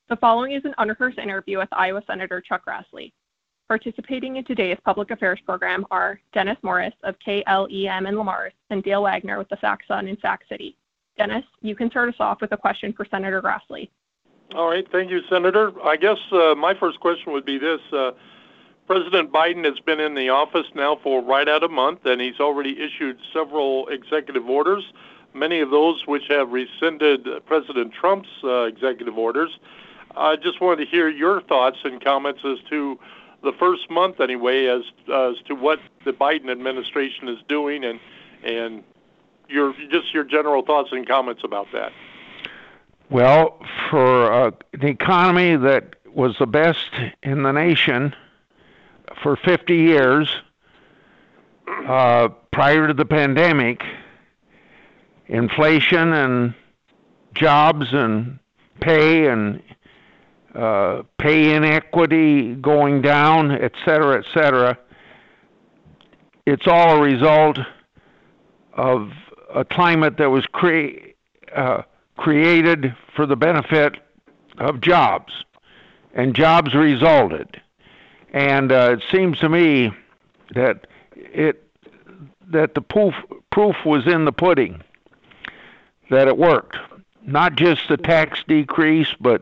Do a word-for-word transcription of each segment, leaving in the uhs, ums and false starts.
The following is an unrehearsed interview with Iowa Senator Chuck Grassley. Participating in today's public affairs program are Dennis Morris of K L E M in Lamar and Dale Wagner with the Sac Sun in Sac City. Dennis, you can start us off with a question for Senator Grassley. All right. Thank you, Senator. I guess uh, my first question would be this. Uh, President Biden has been in the office now for right at a month, and he's already issued several executive orders, many of those which have rescinded President Trump's uh, executive orders. I just wanted to hear your thoughts and comments as to the first month, anyway, as uh, as to what the Biden administration is doing, and and your just your general thoughts and comments about that. Well, for uh, the economy that was the best in the nation for fifty years uh, prior to the pandemic, inflation and jobs and pay and uh, pay inequity going down, et cetera, et cetera, it's all a result of a climate that was cre- uh, created for the benefit of jobs, and jobs resulted. And uh, it seems to me that it that the proof proof was in the pudding, that it worked. Not just the tax decrease, but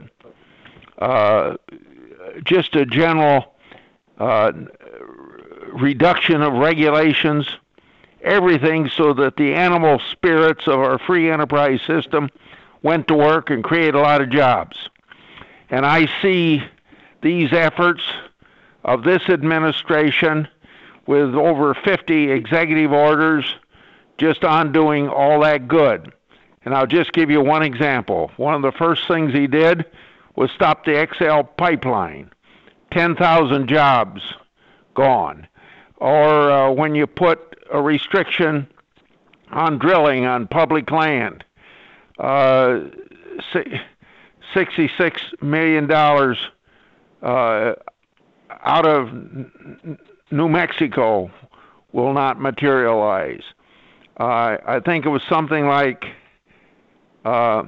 uh, just a general uh, reduction of regulations, everything so that the animal spirits of our free enterprise system went to work and created a lot of jobs. And I see these efforts of this administration with over fifty executive orders just on doing all that good. And I'll just give you one example. One of the first things he did was stop the X L pipeline. ten thousand jobs gone. Or uh, when you put a restriction on drilling on public land, uh, sixty-six million dollars uh, out of New Mexico will not materialize. Uh, I think it was something like uh,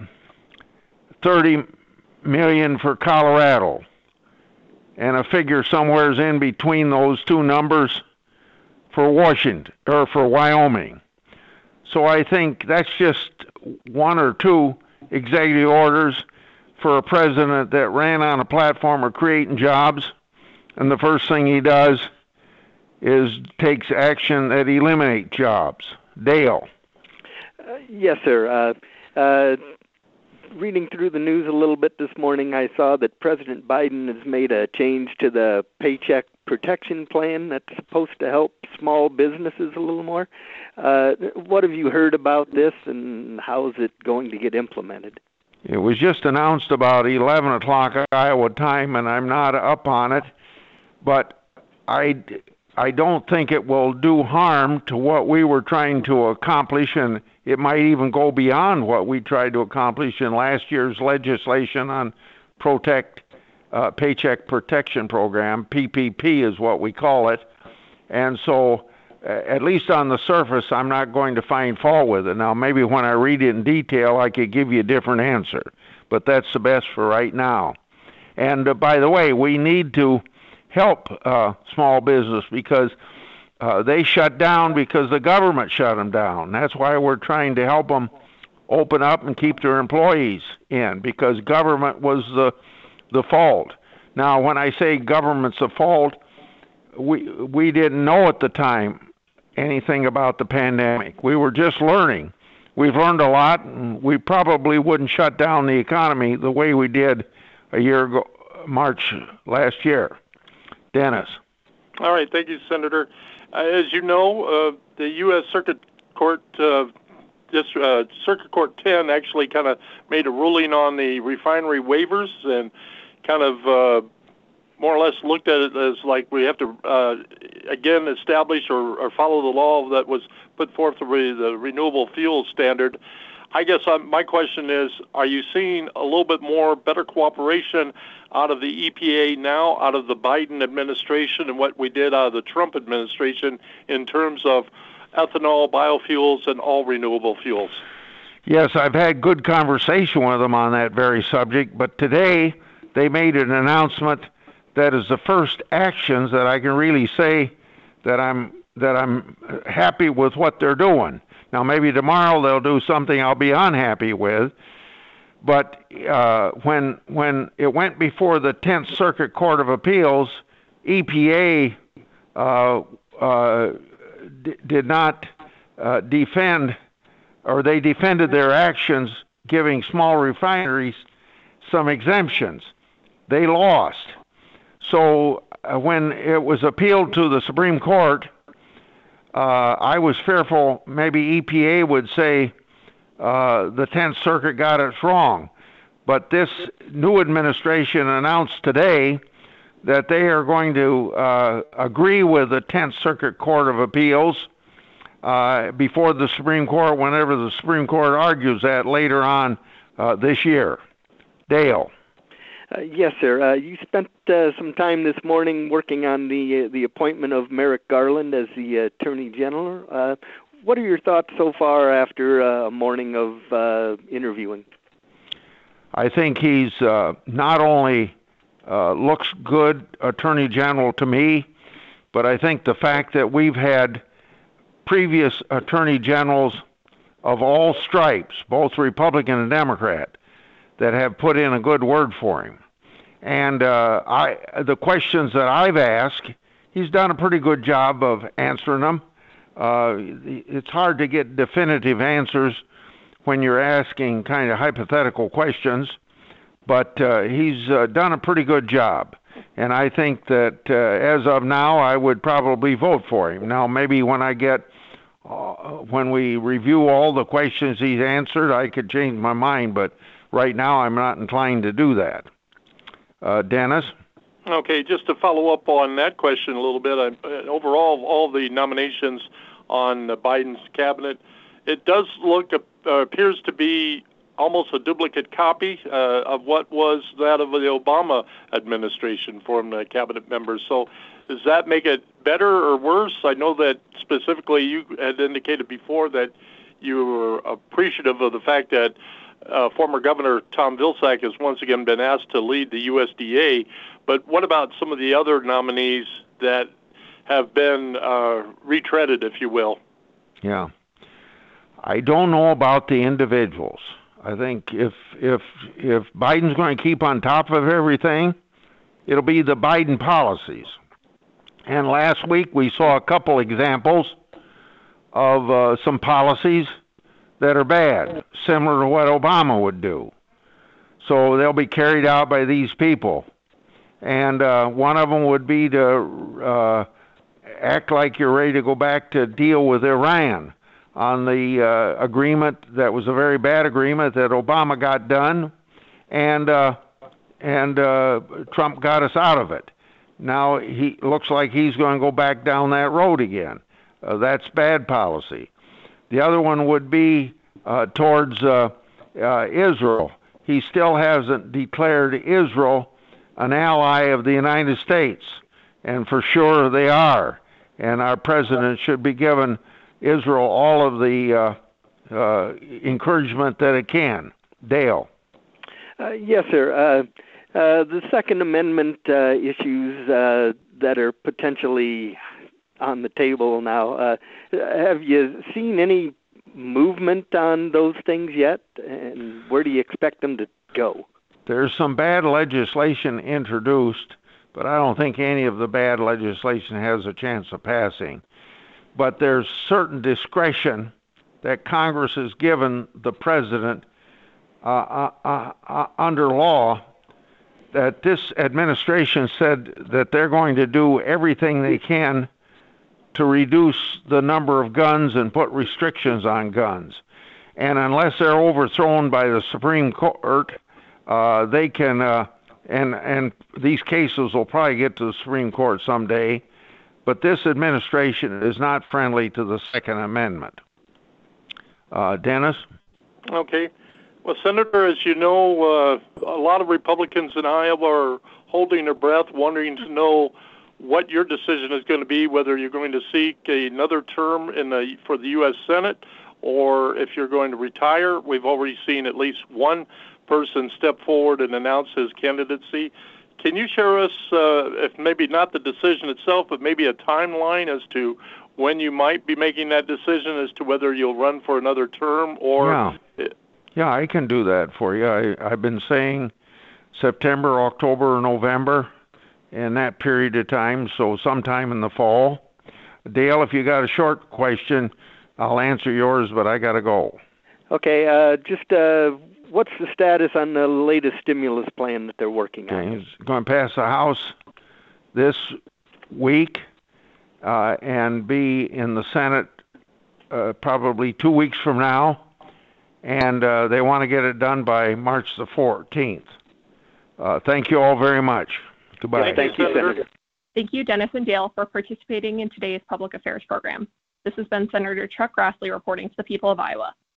thirty million for Colorado, and a figure somewhere in between those two numbers for Washington or for Wyoming. So I think that's just one or two executive orders for a president that ran on a platform of creating jobs, and the first thing he does is takes action that eliminate jobs. Dale. Uh, yes, sir. Uh, uh, reading through the news a little bit this morning, I saw that President Biden has made a change to the Paycheck Protection Plan that's supposed to help small businesses a little more. Uh, what have you heard about this, and how is it going to get implemented? It was just announced about eleven o'clock Iowa time, and I'm not up on it, but I, I don't think it will do harm to what we were trying to accomplish, and it might even go beyond what we tried to accomplish in last year's legislation on Protect uh, Paycheck Protection Program. P P P is what we call it. And so, uh, at least on the surface, I'm not going to find fault with it. Now, maybe when I read it in detail, I could give you a different answer. But that's the best for right now. And uh, by the way, we need to help uh, small business because uh, they shut down because the government shut them down. That's why we're trying to help them open up and keep their employees in, because government was the the fault. Now, when I say government's the fault, we we didn't know at the time anything about the pandemic. We were just learning. We've learned a lot, and we probably wouldn't shut down the economy the way we did a year ago, March last year. Dennis. All right. Thank you, Senator. Uh, as you know, uh, the U S Circuit Court, uh, this, uh, Circuit Court ten actually kind of made a ruling on the refinery waivers and kind of uh, more or less looked at it as like we have to, uh, again, establish or, or follow the law that was put forth, the, re- the renewable fuel standard. I guess I'm, my question is, are you seeing a little bit more better cooperation out of the E P A now, out of the Biden administration, and what we did out of the Trump administration in terms of ethanol, biofuels, and all renewable fuels? Yes, I've had good conversation with them on that very subject, but today they made an announcement that is the first actions that I can really say that I'm that I'm happy with what they're doing. Now, maybe tomorrow they'll do something I'll be unhappy with, but uh, when when it went before the Tenth Circuit Court of Appeals, E P A uh, uh, d- did not uh, defend, or they defended their actions giving small refineries some exemptions. They lost. So uh, when it was appealed to the Supreme Court, uh, I was fearful maybe E P A would say uh, the Tenth Circuit got it wrong. But this new administration announced today that they are going to uh, agree with the Tenth Circuit Court of Appeals uh, before the Supreme Court, whenever the Supreme Court argues that later on uh, this year. Dale. Uh, yes, sir. Uh, you spent uh, some time this morning working on the uh, the appointment of Merrick Garland as the uh, Attorney General. Uh, what are your thoughts so far after uh, a morning of uh, interviewing? I think he's uh, not only uh, looks good Attorney General to me, but I think the fact that we've had previous Attorney Generals of all stripes, both Republican and Democrat, that have put in a good word for him. And uh, I, the questions that I've asked, he's done a pretty good job of answering them. Uh, it's hard to get definitive answers when you're asking kind of hypothetical questions, but uh, he's uh, done a pretty good job. And I think that uh, as of now, I would probably vote for him. Now, maybe when I get, uh, when we review all the questions he's answered, I could change my mind, but right now, I'm not inclined to do that. Uh, Dennis? Okay, just to follow up on that question a little bit, I, uh, overall, all the nominations on uh, Biden's cabinet, it does look, uh, appears to be almost a duplicate copy uh, of what was that of the Obama administration from the cabinet members. So does that make it better or worse? I know that specifically you had indicated before that you were appreciative of the fact that Uh, former Governor Tom Vilsack has once again been asked to lead the U S D A, but what about some of the other nominees that have been uh, retreaded, if you will? Yeah. I don't know about the individuals. I think if if if Biden's going to keep on top of everything, it'll be the Biden policies. And last week we saw a couple examples of uh, some policies that are bad, similar to what Obama would do. So they'll be carried out by these people. And uh, one of them would be to uh, act like you're ready to go back to deal with Iran on the uh, agreement that was a very bad agreement that Obama got done, and uh, and uh, Trump got us out of it. Now he looks like he's going to go back down that road again. Uh, that's bad policy. The other one would be uh, towards uh, uh, Israel. He still hasn't declared Israel an ally of the United States, and for sure they are. And our president should be giving Israel all of the uh, uh, encouragement that it can. Dale. Uh, yes, sir. Uh, uh, the Second Amendment uh, issues uh, that are potentially on the table now. Uh, have you seen any movement on those things yet? And where do you expect them to go? There's some bad legislation introduced, but I don't think any of the bad legislation has a chance of passing. But there's certain discretion that Congress has given the president uh, uh, uh, under law, that this administration said that they're going to do everything they can to reduce the number of guns and put restrictions on guns. And unless they're overthrown by the Supreme Court, uh, they can, uh, and, and these cases will probably get to the Supreme Court someday, but this administration is not friendly to the Second Amendment. Uh, Dennis? Okay. Well, Senator, as you know, uh, a lot of Republicans in Iowa are holding their breath, wondering to know what your decision is going to be, whether you're going to seek another term in the, for the U S Senate, or if you're going to retire. We've already seen at least one person step forward and announce his candidacy. Can you share us, uh, if maybe not the decision itself, but maybe a timeline as to when you might be making that decision as to whether you'll run for another term or... Yeah, yeah I can do that for you. I, I've been saying September, October, or November in that period of time, so sometime in the fall. Dale, if you got a short question, I'll answer yours, but I got to go. Okay, uh, just uh, what's the status on the latest stimulus plan that they're working on? Okay, it's going to pass the House this week uh, and be in the Senate uh, probably two weeks from now, and uh, they want to get it done by March the fourteenth. Uh, thank you all very much. Goodbye. Yeah, thank you, Senator. Thank you, Dennis and Dale, for participating in today's Public Affairs program. This has been Senator Chuck Grassley reporting to the people of Iowa.